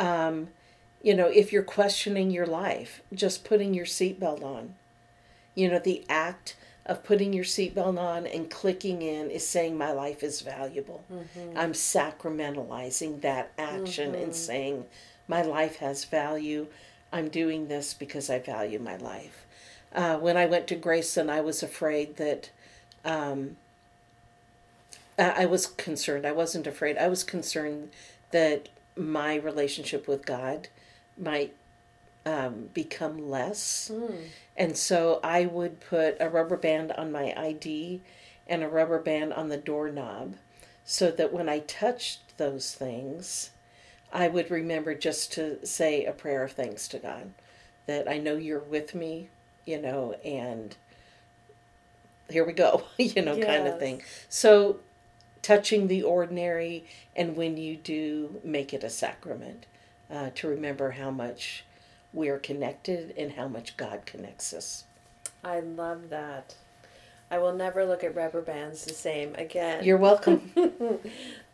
If you're questioning your life, just putting your seatbelt on. The act of putting your seatbelt on and clicking in is saying my life is valuable. I'm sacramentalizing that action and saying my life has value. I'm doing this because I value my life. When I went to Grayson, I was afraid that I was concerned. I wasn't afraid. I was concerned that my relationship with God might become less. And so I would put a rubber band on my ID and a rubber band on the doorknob, so that when I touched those things, I would remember just to say a prayer of thanks to God, that I know you're with me, and here we go, kind of thing. So touching the ordinary, and when you do, make it a sacrament, to remember how much we're connected and how much God connects us. I love that. I will never look at rubber bands the same again. You're welcome.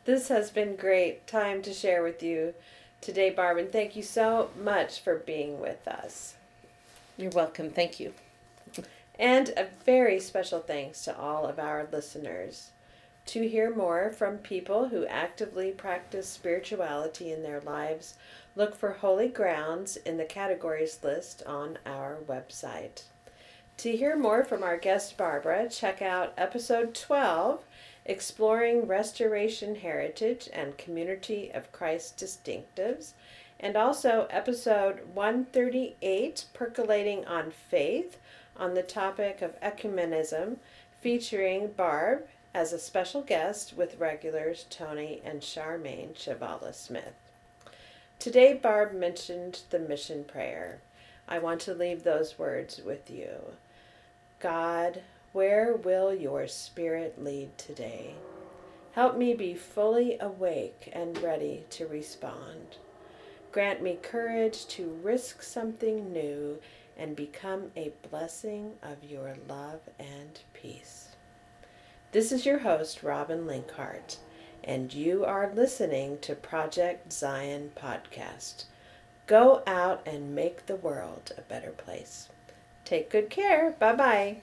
This has been great time to share with you today, Barb, and thank you so much for being with us. You're welcome. Thank you. And a very special thanks to all of our listeners. To hear more from people who actively practice spirituality in their lives, look for Holy Grounds in the categories list on our website. To hear more from our guest Barbara, check out episode 12, Exploring Restoration Heritage and Community of Christ Distinctives, and also episode 138, Percolating on Faith, on the topic of ecumenism, featuring Barb as a special guest with regulars Tony and Charmaine Chavala Smith. Today, Barb mentioned the mission prayer. I want to leave those words with you. God, where will your Spirit lead today? Help me be fully awake and ready to respond. Grant me courage to risk something new and become a blessing of your love and peace. This is your host, Robin Linkhart, and you are listening to Project Zion Podcast. Go out and make the world a better place. Take good care. Bye-bye.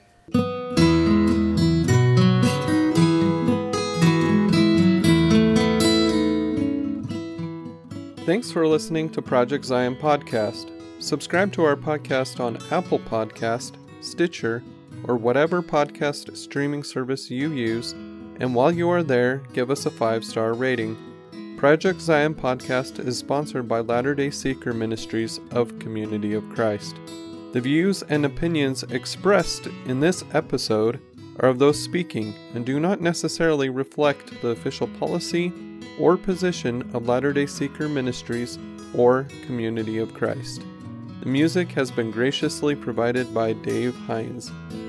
Thanks for listening to Project Zion Podcast. Subscribe to our podcast on Apple Podcast, Stitcher, or whatever podcast streaming service you use, and while you are there, give us a 5-star rating. Project Zion Podcast is sponsored by Latter-day Seeker Ministries of Community of Christ. The views and opinions expressed in this episode are of those speaking and do not necessarily reflect the official policy or position of Latter-day Seeker Ministries or Community of Christ. The music has been graciously provided by Dave Hines.